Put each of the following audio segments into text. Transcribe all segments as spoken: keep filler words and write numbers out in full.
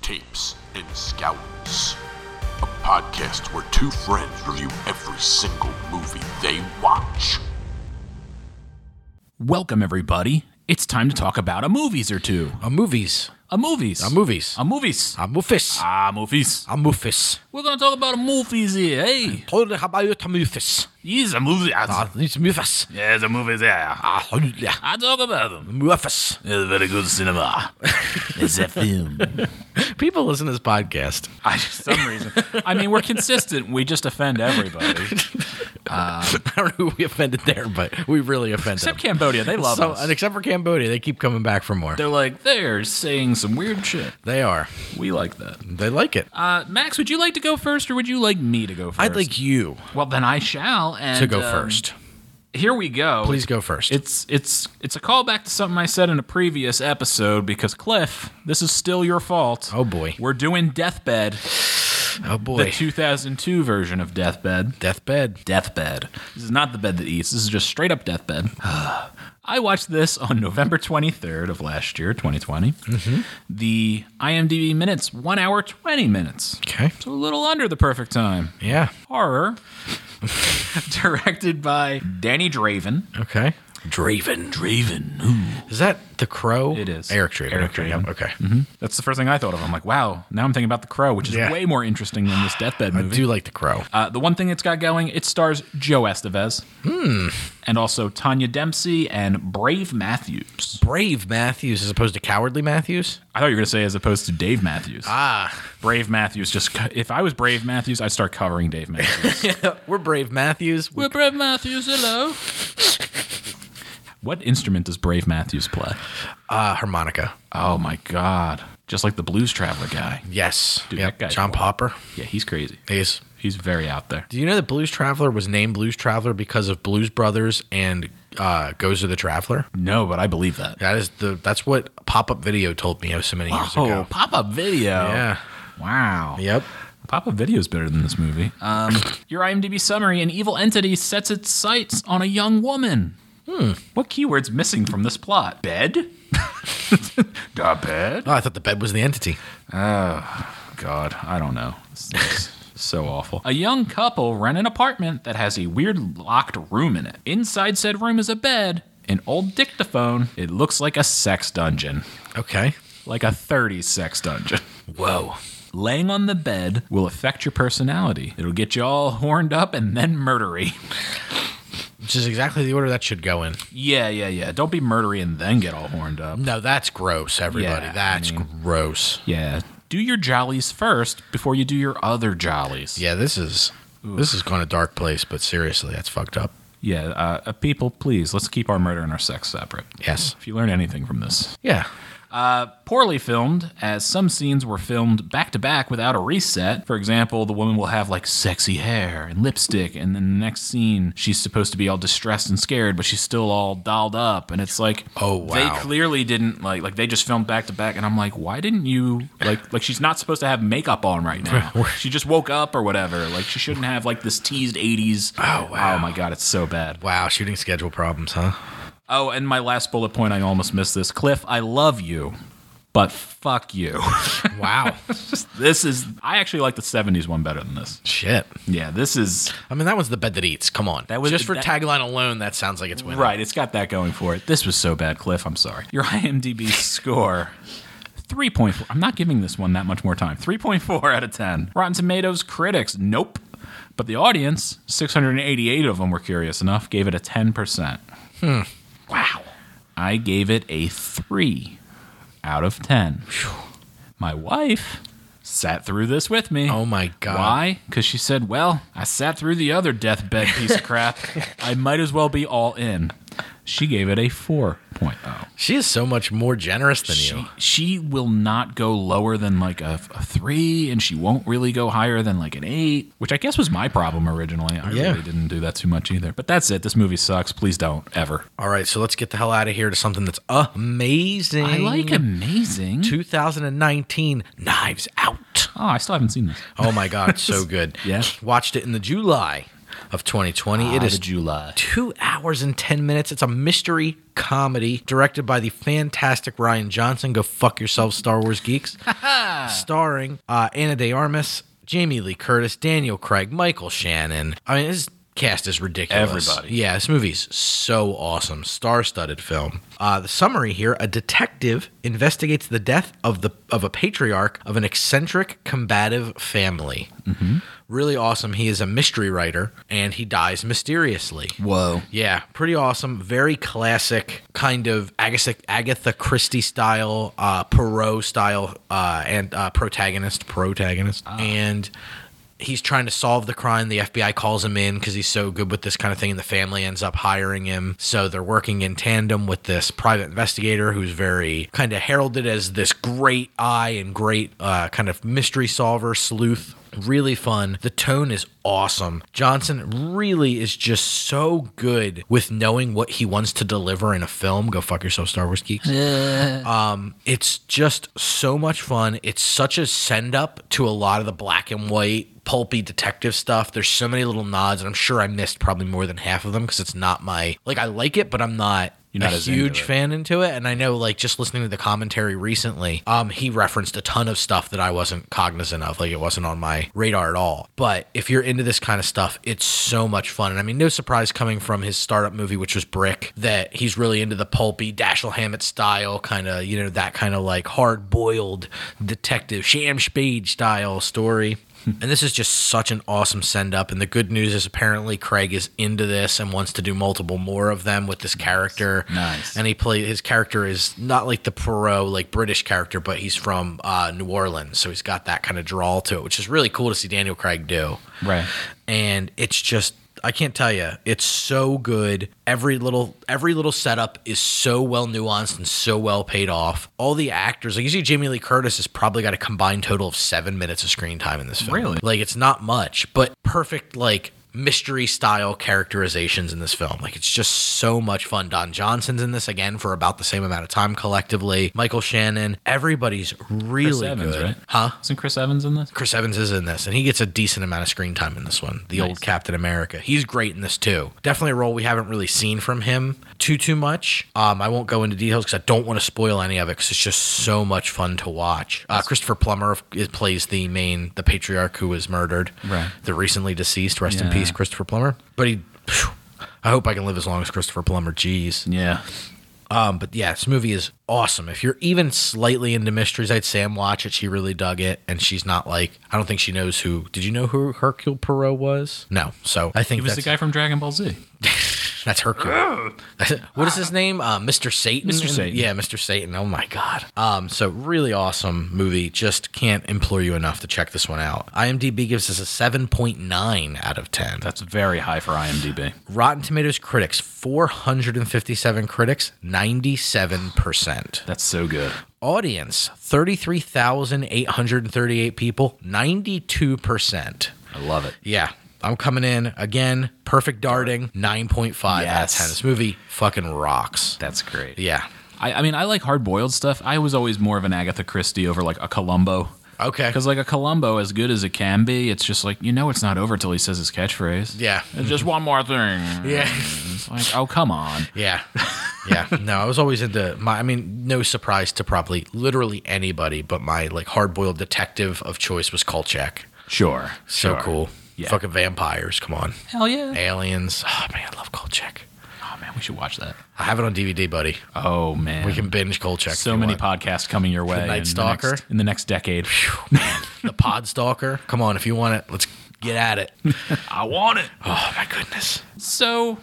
Tapes and Scouts, a podcast where two friends review every single movie they watch. Welcome, everybody. It's time to talk about a movies or two. A movies. A movies. A movies. A movies. A movies. Ah, movies. A movies. We're going to talk about movies here. Hey, How about a movies? he's a movie. Ah, these movies. Yeah, the movies there. Ah, yeah. I talk about them. Movies. It's very good cinema. It's a film. People listen to this podcast. I, for some reason. I mean, we're consistent. We just offend everybody. I don't know who we offended there, but we really offended Except them. Cambodia. They love So, us. and except for Cambodia, they keep coming back for more. They're like, they're saying some weird shit. They are. We like that. They like it. Uh, Max, would you like to go first, or would you like me to go first? I'd like you Well, then I shall. And, to go um, first. Here we go. Please go first. It's it's it's a callback to something I said in a previous episode because Cliff, this is still your fault. Oh, boy. We're doing Deathbed, oh, boy. the two thousand two version of Deathbed. Deathbed. Deathbed. This is not the bed that eats. This is just straight up Deathbed. I watched this on November twenty-third of last year, twenty twenty. Mm-hmm. The IMDb minutes, one hour, twenty minutes. Okay. So a little under the perfect time. Yeah. Horror. Directed by Danny Draven. Okay. Draven. Draven. Ooh. Is that The Crow? It is. Eric Draven. Eric okay. Draven. Yep. Okay. Mm-hmm. That's the first thing I thought of. I'm like, wow, now I'm thinking about The Crow, which is Yeah. way more interesting than this Deathbed I movie. do like The Crow. Uh, the one thing it's got going, it stars Joe Estevez. Hmm. And also Tanya Dempsey and Brave Matthews. Brave Matthews as opposed to Cowardly Matthews? I thought you were going to say as opposed to Dave Matthews. Ah. Brave Matthews. Just co- If I was Brave Matthews, I'd start covering Dave Matthews. We're Brave Matthews. We're Brave Matthews, hello. What instrument does Brave Matthews play? Uh, harmonica. Oh, my God. Just like the Blues Traveler guy. Yes. Dude, Yep. that guy's John wild. Popper. Yeah, he's crazy. He's. He's very out there. Do you know that Blues Traveler was named Blues Traveler because of Blues Brothers and uh, Goes to the Traveler? No, but I believe that. That is the. That's what Pop Up Video told me so many years Oh, ago. pop-up video. Yeah. Wow. Yep. Pop-up video is better than this movie. Um, your IMDb summary, an evil entity sets its sights on a young woman. Hmm. What keyword's missing from this plot? Bed? Da bed? Oh, I thought the bed was the entity. God, I don't know. This is so awful. A young couple rent an apartment that has a weird locked room in it. Inside said room is a bed, an old dictaphone. It looks like a sex dungeon. Okay. Like a thirties sex dungeon. Whoa. Laying on the bed will affect your personality. It'll get you all horned up and then murdery. Which is exactly the order that should go in. Yeah, yeah, yeah. Don't be murdery and then get all horned up. No, that's gross, everybody. Yeah, that's I mean- gross. Yeah. Do your jollies first before you do your other jollies. Yeah, this is this is going a dark place, but seriously, that's fucked up. Yeah, uh, uh, people, please, let's keep our murder and our sex separate. Yes. If you learn anything from this. Yeah. Uh, poorly filmed, as some scenes were filmed back-to-back without a reset. For example, the woman will have, like, sexy hair and lipstick, and then the next scene, she's supposed to be all distressed and scared, but she's still all dolled up, and it's like, Oh, wow. they clearly didn't, like, like they just filmed back-to-back, and I'm like, why didn't you, like, like she's not supposed to have makeup on right now. She just woke up or whatever. Like, she shouldn't have, like, this teased eighties. Oh, wow. Oh, my God, it's so bad. Wow, shooting schedule problems, huh? Oh, and my last bullet point, I almost missed this. Cliff, I love you, but fuck you. Wow. This is, I actually like the seventies one better than this. Shit. Yeah, this is, I mean, that was the bed that eats. Come on. That was- Just for that- tagline alone, that sounds like it's winning. right, it's got that going for it. This was so bad, Cliff, I'm sorry. Your IMDb score, three point four. I'm not giving this one that much more time. three point four out of ten. Rotten Tomatoes critics, nope. But the audience, six hundred eighty-eight of them were curious enough, gave it a ten percent. Hmm. Wow. I gave it a three out of ten. My wife sat through this with me. Oh, my God. Why? Because she said, well, I sat through the other deathbed piece of crap. I might as well be all in. She gave it a four point oh. She is so much more generous than She, you. she will not go lower than like a, a three, and she won't really go higher than like an eight, which I guess was my problem originally. I Yeah. really didn't do that too much either. But that's it. This movie sucks. Please don't, ever. All right, so let's get the hell out of here to something that's amazing. I like amazing. two thousand nineteen Knives Out. Oh, I still haven't seen this. Oh my God, it's so good. Yeah? Watched it in the July of twenty twenty. It Ah, is the July. two hours and ten minutes. It's a mystery comedy directed by the fantastic Ryan Johnson. Go fuck yourself, Star Wars geeks. Starring uh, Ana de Armas, Jamie Lee Curtis, Daniel Craig, Michael Shannon. I mean, this cast is ridiculous. Everybody. Yeah, this movie's so awesome. Star-studded film. Uh, the summary here: a detective investigates the death of the of a patriarch of an eccentric, combative family. Mm-hmm. Really awesome. He is a mystery writer, and he dies mysteriously. Whoa. Yeah, pretty awesome. Very classic, kind of Agatha, Agatha Christie style, uh, Poirot style, uh, and uh, protagonist, protagonist, and he's trying to solve the crime. The F B I calls him in because he's so good with this kind of thing, and the family ends up hiring him. So they're working in tandem with this private investigator who's very kind of heralded as this great eye and great uh, kind of mystery solver, sleuth. Really fun. The tone is awesome. Johnson really is just so good with knowing what he wants to deliver in a film. Go fuck yourself, Star Wars geeks. Um, it's just so much fun. It's such a send up to a lot of the black and white pulpy detective stuff. There's so many little nods, and I'm sure I missed probably more than half of them because it's not my like. I like it, but I'm not. You're not a as into huge it. fan into it, and I know, like, just listening to the commentary recently, um, he referenced a ton of stuff that I wasn't cognizant of, like it wasn't on my radar at all. But if you're into this kind of stuff, it's so much fun, and I mean, no surprise coming from his startup movie, which was Brick, that he's really into the pulpy Dashiell Hammett style, kind of, you know, that kind of like hard-boiled detective, Sham Spade style story. And this is just such an awesome send-up. And the good news is apparently Craig is into this and wants to do multiple more of them with this character. Nice. And he play his character is not like the Poirot, like British character, but he's from uh, New Orleans. So he's got that kind of drawl to it, which is really cool to see Daniel Craig do. Right. And it's just, I can't tell you, it's so good. Every little every little setup is so well nuanced and so well paid off. All the actors, like you see Jamie Lee Curtis has probably got a combined total of seven minutes of screen time in this film. Really? Like, it's not much, but perfect, like, mystery style characterizations in this film. Like, it's just so much fun. Don Johnson's in this again for about the same amount of time collectively. Michael Shannon, everybody's really Chris Evans, good. right? Huh? Isn't Chris Evans in this? Chris Evans is in this, and he gets a decent amount of screen time in this one. The Nice. old Captain America. He's great in this too. Definitely a role we haven't really seen from him too, too much. Um, I won't go into details because I don't want to spoil any of it because it's just so much fun to watch. Uh, Christopher Plummer is, plays the main, the patriarch who was murdered. Right. The recently deceased. Rest in Yeah. peace, Christopher Plummer. But he, phew, I hope I can live as long as Christopher Plummer. Jeez. Yeah. Um, but yeah, this movie is awesome. If you're even slightly into mysteries, I'd Sam watch it. She really dug it, and she's not like, I don't think she knows who. Did you know who Hercule Poirot was? No. So I think He was that's, the guy from Dragon Ball Z. that's Hercule. What is his name? Uh, Mister Satan. Mister Satan. Yeah, Mister Satan. Oh my God. Um, so really awesome movie. Just can't implore you enough to check this one out. IMDb gives us a seven point nine out of ten. That's very high for IMDb. Rotten Tomatoes critics, four hundred fifty-seven critics, ninety-seven percent. That's so good. Audience, thirty-three thousand eight hundred thirty-eight people, ninety-two percent. I love it. Yeah, I'm coming in again, perfect darting, nine point five out of Yes. ten. This movie fucking rocks. That's great. Yeah. I, I mean, I like hard-boiled stuff. I was always more of an Agatha Christie over like a Columbo. Okay. Because like a Columbo, as good as it can be, it's just like, you know it's not over till he says his catchphrase. Yeah. It's just one more thing. Yeah. It's like, oh, come on. Yeah. Yeah. No, I was always into my, I mean, no surprise to probably literally anybody, but my like hard-boiled detective of choice was Kolchak. Sure. So sure. cool. Yeah. Fucking vampires. Come on. Hell yeah. Aliens. Oh, man, I love Kolchak. Oh, man, we should watch that. I have it on D V D, buddy. Oh, man. We can binge Kolchak. if So you many want. podcasts coming your way. Night in the Stalker? next- In the next decade. The Pod Stalker. Come on, if you want it, let's get at it. I want it. Oh, my goodness. So,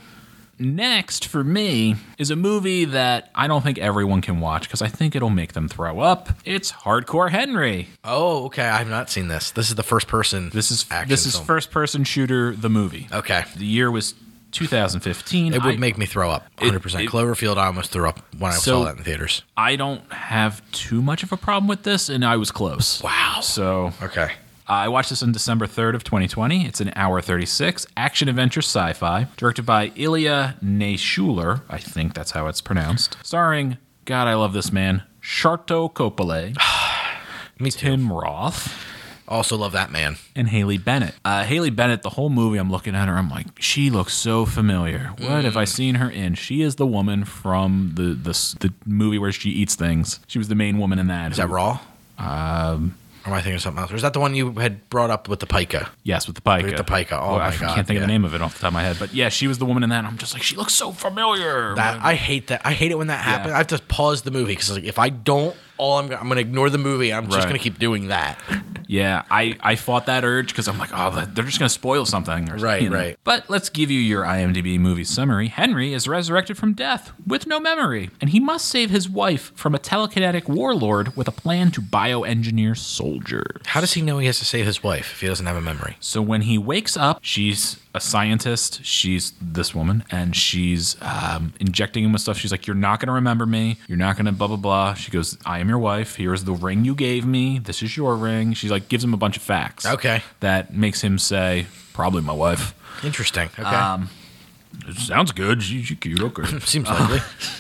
next for me is a movie that I don't think everyone can watch because I think it'll make them throw up. It's Hardcore Henry. Oh, okay. I have not seen this. This is the first person. This is action this is film. first person shooter the movie. Okay. The year was two thousand fifteen. It would I, make me throw up. one hundred percent. it- Cloverfield, I almost threw up when I So- saw that in theaters. I don't have too much of a problem with this, and I was close. Wow. So Okay. I watched this on December third of twenty twenty. It's an hour thirty-six, action adventure sci-fi, directed by Ilya Naishuller. I think that's how it's pronounced. Starring, God, I love this man, Sharto Coppola, Me too. Tim Roth, Also love that man. And Haley Bennett. Uh, Haley Bennett, the whole movie, I'm looking at her, I'm like, she looks so familiar. What mm. have I seen her in? She is the woman from the, the the movie where she eats things. She was the main woman in that. Is that Raw? Um... Or am I thinking of something else? Or is that the one you had brought up with the pica? Yes, with the pica. With the pica. Oh, well, my I God. I can't think yeah. of the name of it off the top of my head. But yeah, she was the woman in that. And I'm just like, she looks so familiar. That I hate that. I hate it when that happens. Yeah. I have to pause the movie because like, if I don't, all I'm, I'm going to ignore the movie. I'm just Right. going to keep doing that. Yeah, I, I fought that urge because I'm like, oh, they're just going to spoil something. Or, Right, you know. right. But let's give you your IMDb movie summary. Henry is resurrected from death with no memory, and he must save his wife from a telekinetic warlord with a plan to bioengineer soldiers. How does he know he has to save his wife if he doesn't have a memory? So when he wakes up, she's a scientist. She's this woman, and she's um, injecting him with stuff. She's like, you're not going to remember me. You're not going to blah, blah, blah. She goes, I am your wife. Here's the ring you gave me. This is your ring. She's like, gives him a bunch of facts. Okay. That makes him say, probably my wife. Interesting. Okay. Um, it sounds good. She, she cute. Okay. Seems likely.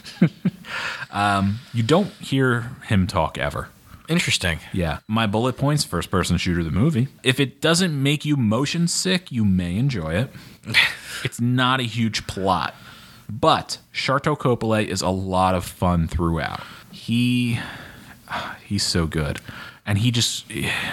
um, you don't hear him talk ever. Interesting. Yeah. My bullet points, first person shooter, the movie. If it doesn't make you motion sick, you may enjoy it. It's not a huge plot, but Sharto Coppola is a lot of fun throughout. He, he's so good. And he just,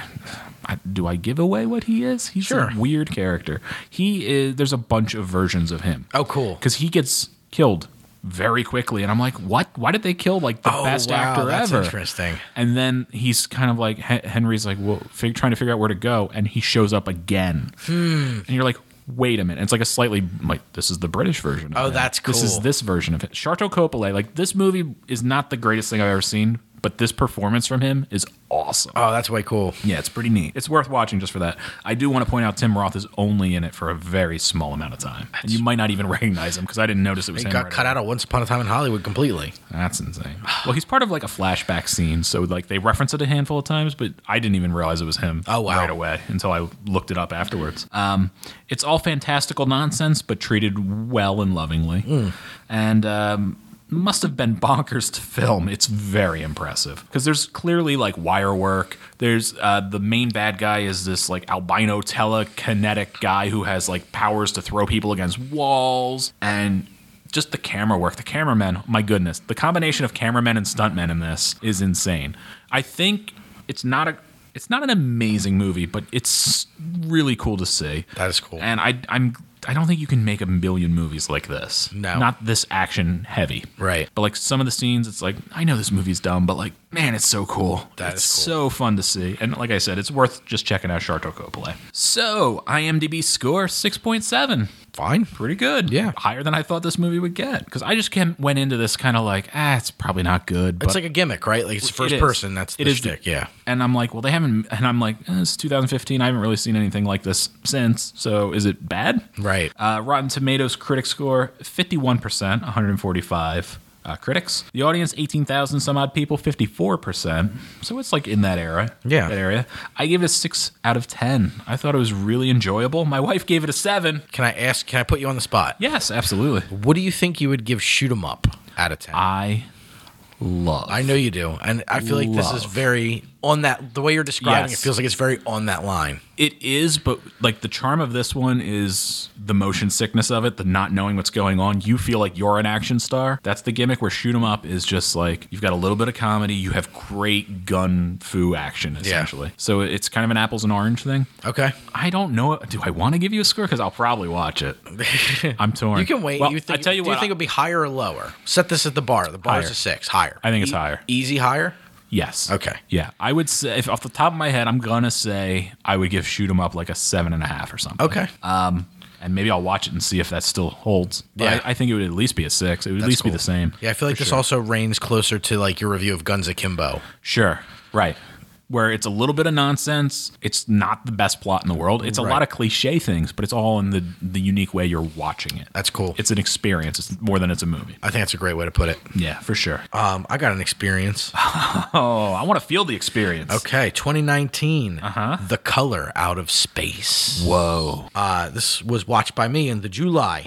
I, do I give away what he is? He's Sure. a weird character. He is, there's a bunch of versions of him. Oh, cool. Because he gets killed very quickly, and I'm like, what? Why did they kill like the Oh, best wow, actor that's ever? interesting. And then he's kind of like Henry's like, well, fig- trying to figure out where to go, and he shows up again, Hmm. and you're like, wait a minute. And it's like a slightly like this is the British version. Of Oh, it. that's This is cool. this version of it. Sharto Coppola, like this movie is not the greatest thing I've ever seen, but this performance from him is awesome. Oh, that's way cool. Yeah, it's pretty neat. It's worth watching just for that. I do want to point out Tim Roth is only in it for a very small amount of time. And you might not even recognize him because I didn't notice it was He him. got right cut away. out of Once Upon a Time in Hollywood completely. That's insane. Well, he's part of like a flashback scene, so like they reference it a handful of times, but I didn't even realize it was him Oh, wow. right away until I looked it up afterwards. Um, it's all fantastical nonsense, but treated well and lovingly. Mm. And um, must have been bonkers to film. It's very impressive because there's clearly like wire work. There's uh, the main bad guy is this like albino telekinetic guy who has like powers to throw people against walls, and just the camera work. The cameramen, my goodness, the combination of cameramen and stuntmen in this is insane. I think it's not a it's not an amazing movie, but it's really cool to see. That is cool. And I I'm I don't think you can make a million movies like this. No. Not this action heavy. Right. But like some of the scenes, it's like, I know this movie's dumb, but like, man, it's so cool. That it's is cool. so fun to see. And like I said, it's worth just checking out Sharto Coppola. So, IMDb score, six point seven. Fine. Pretty good. Yeah. Higher than I thought this movie would get. Because I just came, went into this kind of like, ah, it's probably not good. But It's like a gimmick, right? Like it's first it is. person. That's the It is shtick. Yeah. And I'm like, well, they haven't. And I'm like, eh, it's two thousand fifteen. I haven't really seen anything like this since. So is it bad? Right. Uh, Rotten Tomatoes critic score, fifty-one percent, one hundred forty-five uh, critics. The audience, eighteen thousand some odd people, fifty-four percent. So it's like in that era. Yeah. That area. I gave it a six out of ten. I thought it was really enjoyable. My wife gave it a seven. Can I ask? Can I put you on the spot? Yes, absolutely. What do you think you would give Shoot 'Em Up out of ten? I love. I know you do, and I feel like this is Love. very on that. The way you're describing Yes. it feels like it's very on that line. It is, but like the charm of this one is the motion sickness of it, the not knowing what's going on. You feel like you're an action star. That's the gimmick. Where Shoot 'Em Up is just like you've got a little bit of comedy, you have great gun fu action essentially. So it's kind of an apples and orange thing. Okay. I don't know. Do I want to give you a score? Because I'll probably watch it. I'm torn. You can wait. Well, you think, I tell you do what. you think it would be higher or lower? Set this at the bar. The bar is Higher. a six. Higher. I think it's higher. Easy higher. Yes. Okay. Yeah, I would say if off the top of my head, I'm gonna say I would give Shoot 'Em Up like a seven and a half or something. Okay. Um, and maybe I'll watch it and see if that still holds. But Yeah. I, I think it would at least be a six. It would at That's least be cool. the same. Yeah, I feel like for this sure. also reigns closer to like your review of Guns Akimbo. Sure. Right. Where it's a little bit of nonsense. It's not the best plot in the world. It's a Right. lot of cliche things, but it's all in the the unique way you're watching it. That's cool. It's an experience. It's more than it's a movie. I think that's a great way to put it. Yeah, for sure. Um, I got an experience. Oh, I want to feel the experience. Okay, twenty nineteen. Uh-huh. The Color Out of Space. Whoa. Uh, this was watched by me in the July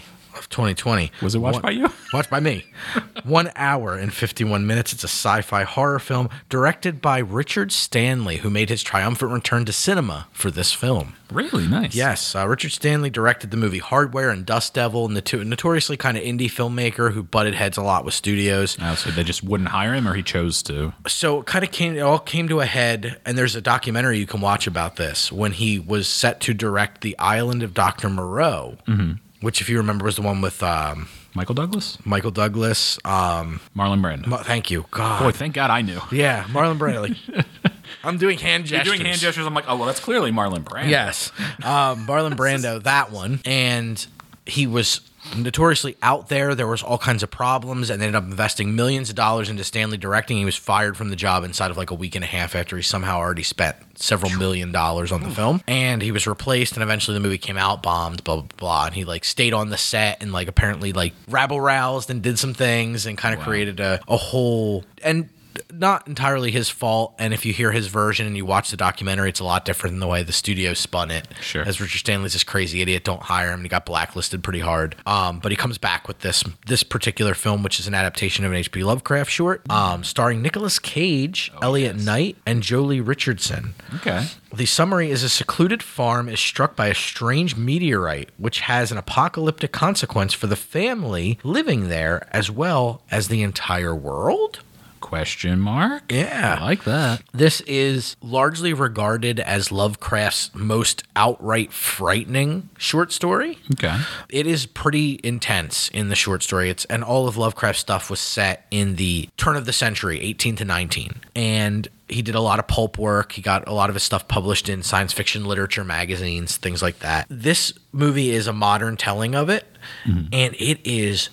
of twenty twenty. Was it watched One- by you? Watched by me. One hour and fifty-one minutes. It's a sci-fi horror film directed by Richard Stanley, who made his triumphant return to cinema for this film. Really nice. Yes, uh, Richard Stanley directed the movie Hardware and Dust Devil, noto- notoriously kind of indie filmmaker who butted heads a lot with studios. Oh, so they just wouldn't hire him, or he chose to? So it kind of came, it all came to a head, and there's a documentary you can watch about this when he was set to direct The Island of Doctor Moreau, mm-hmm. which, if you remember, was the one with um, Michael Douglas? Michael Douglas. Um, Marlon Brando. Ma- thank you, God. Boy, thank God I knew. Yeah, Marlon Brando. Like, I'm doing hand You're gestures. doing hand gestures. I'm like, oh, well, that's clearly Marlon Brando. Yes, um, Marlon Brando, that one, and he was notoriously out there. There was all kinds of problems, and they ended up investing millions of dollars into Stanley directing. He was fired from the job inside of like a week and a half after he somehow already spent several million dollars on the film, and he was replaced. And eventually, the movie came out, bombed, blah blah blah. And he like stayed on the set and like apparently like rabble roused and did some things and kind of Wow. created a, a whole and. Not entirely his fault, and if you hear his version and you watch the documentary, it's a lot different than the way the studio spun it. Sure. As Richard Stanley's this crazy idiot, don't hire him, and he got blacklisted pretty hard. Um, but he comes back with this this particular film, which is an adaptation of an H P Lovecraft short, um, starring Nicolas Cage, Elliot yes. Knight, and Jolie Richardson. Okay. The summary is a secluded farm is struck by a strange meteorite, which has an apocalyptic consequence for the family living there as well as the entire world. Question mark? Yeah. I like that. This is largely regarded as Lovecraft's most outright frightening short story. Okay. It is pretty intense in the short story. It's and all of Lovecraft's stuff was set in the turn of the century, eighteen to nineteen. And he did a lot of pulp work. He got a lot of his stuff published in science fiction literature magazines, things like that. This movie is a modern telling of it, mm-hmm. and it is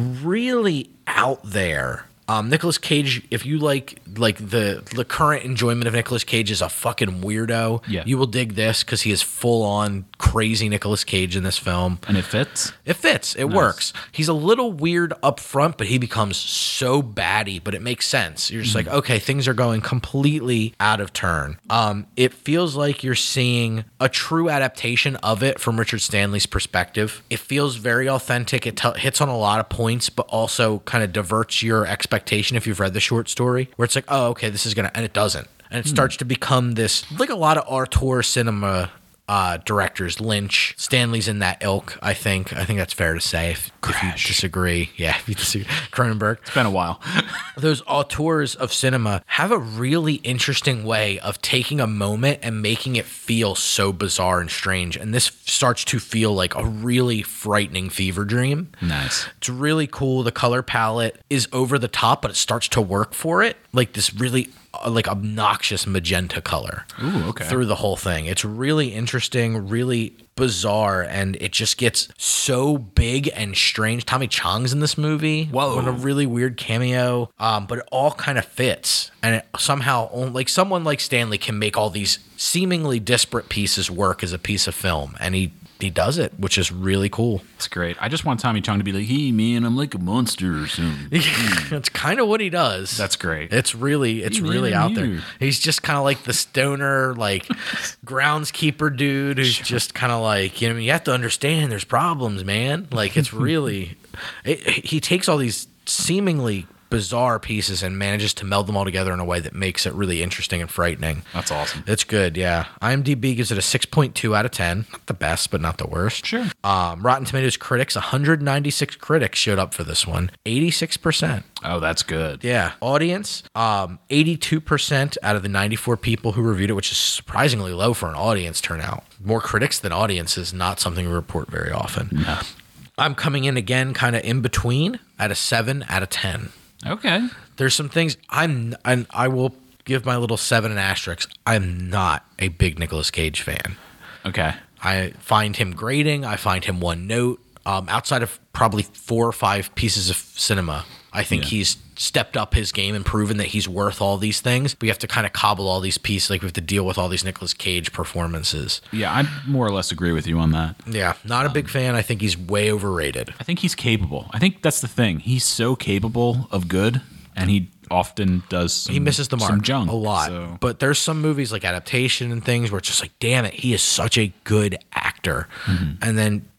really out there. Um, Nicolas Cage, if you like like the the current enjoyment of Nicolas Cage is a fucking weirdo, Yeah. you will dig this because he is full on crazy Nicolas Cage in this film. And it fits? It fits. It Nice. works. He's a little weird up front, but he becomes so batty, but it makes sense. You're just Mm-hmm. like, okay, things are going completely out of turn. Um, it feels like you're seeing a true adaptation of it from Richard Stanley's perspective. It feels very authentic. It t- hits on a lot of points, but also kind of diverts your expectation if you've read the short story, where it's like, oh, okay, this is going to, and it doesn't. And it starts to become this, like a lot of auteur cinema uh, directors, Lynch, Stanley's in that ilk, I think. I think that's fair to say if, if you disagree. Yeah, if you disagree. Cronenberg. It's been a while. Those auteurs of cinema have a really interesting way of taking a moment and making it feel so bizarre and strange. And this starts to feel like a really frightening fever dream. Nice. It's really cool. The color palette is over the top, but it starts to work for it. Like this really uh, like obnoxious magenta color. Ooh, okay. Through the whole thing. It's really interesting, really bizarre, and it just gets so big and strange. Tommy Chong's in this movie. Whoa. In a really weird cameo. Um, but it all kind of fits. And it somehow, like someone like Stanley can make all these seemingly disparate pieces work as a piece of film. And he He does it, which is really cool. It's great. I just want Tommy Chong to be like, hey, man, I'm like a monster or something. That's kind of what he does. That's great. It's really, it's Hey, man, really I'm out here. there. He's just kind of like the stoner, like groundskeeper dude who's just kind of like, you know, you have to understand there's problems, man. Like it's really, it, he takes all these seemingly bizarre pieces and manages to meld them all together in a way that makes it really interesting and frightening. That's awesome. It's good, yeah. IMDb gives it a six point two out of ten. Not the best, but not the worst. Sure. Um, Rotten Tomatoes critics, one hundred ninety-six critics showed up for this one. eighty-six percent. Oh, that's good. Yeah. Audience, um, eighty-two percent out of the ninety-four people who reviewed it, which is surprisingly low for an audience turnout. More critics than audience is not something we report very often. No. I'm coming in again kind of in between at a seven out of ten. Okay. There's some things I'm, and I will give my little seven and asterisk. I'm not a big Nicolas Cage fan. Okay. I find him grating. I find him one note. Um, outside of probably four or five pieces of cinema, I think Yeah. he's stepped up his game and proven that he's worth all these things. We have to kind of cobble all these pieces. Like we have to deal with all these Nicolas Cage performances. Yeah, I more or less agree with you on that. Yeah, not a big fan. I think he's way overrated. I think he's capable. I think that's the thing. He's so capable of good, and he often does some, He misses the mark some junk, a lot. so- But there's some movies like Adaptation and things where it's just like, damn it, he is such a good actor. Mm-hmm. And then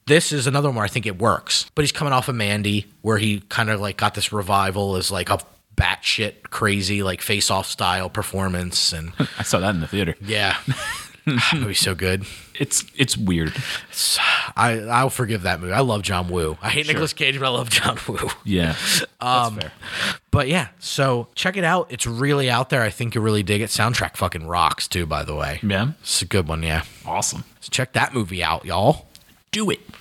This is another one where I think it works. But he's coming off of Mandy, where he kind of like got this revival as like a batshit crazy, like face-off style performance. And I saw that in the theater. yeah, that movie's so good. It's it's weird. It's, I, I'll forgive that movie. I love John Woo. I hate Sure. Nicolas Cage, but I love John Woo. Yeah, that's fair. But yeah, so check it out. It's really out there. I think you really dig it. Soundtrack fucking rocks too, by the way. Yeah, It's a good one, yeah. awesome. So check that movie out, y'all. Do it.